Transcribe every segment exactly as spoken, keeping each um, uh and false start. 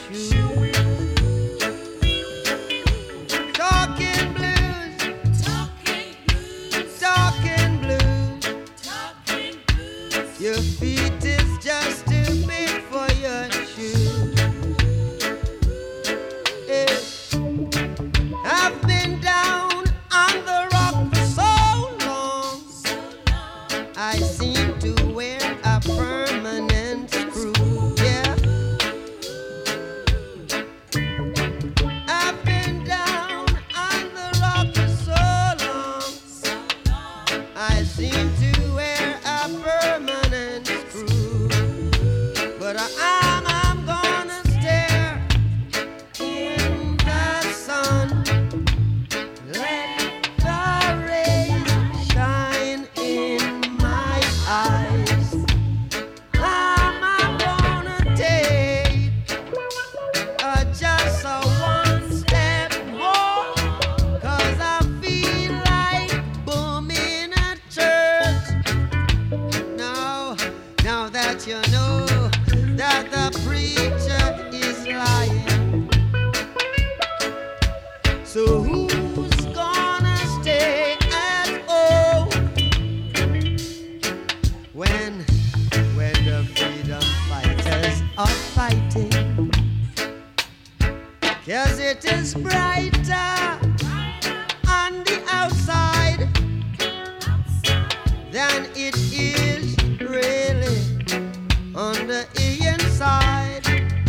shoes. Talking blues, talking blues, talking blues, talking blues. Your feet is just too big for your shoes. Yeah. I've been down on the rock for so long, I seem to wear a permanent screw. Yeah. I've been down on the rock for so long, I seem to wear a permanent screw. But I'm, I'm gonna stare in the sun, let the rays shine in my eyes. I'm, I'm gonna take uh, just a one step more, 'cause I feel like booming a church. Now, now that you know that the preacher is lying, so who's gonna stay at home when, when the freedom fighters are fighting? 'Cause it is brighter on the outside than it is really on the inside.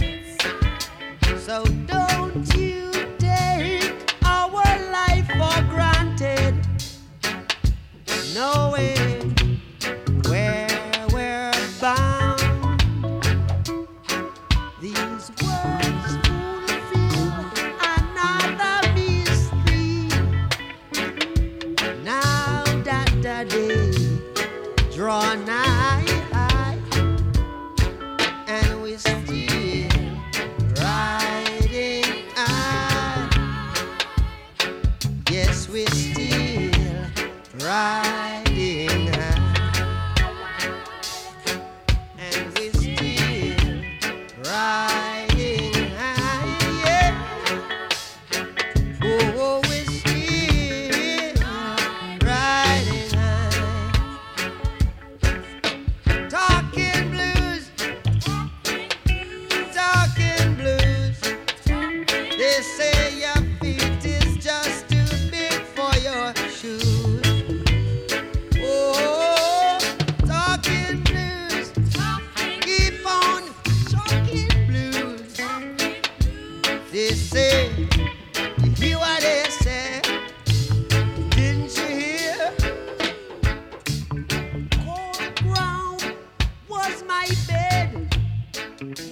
So don't you take our life for granted, knowing where we're bound. These words fulfill another mystery. Now that the day draw nigh, and we still riding high. Yes, we still riding high, and we still riding high. Yeah. Oh, oh, we still riding high. Talking blues, talking blues. They say your feet is just too big for your shoes. Oh, talking blues, keep on talking blues. They say, you hear what they say? Didn't you hear? Cold ground was my bed.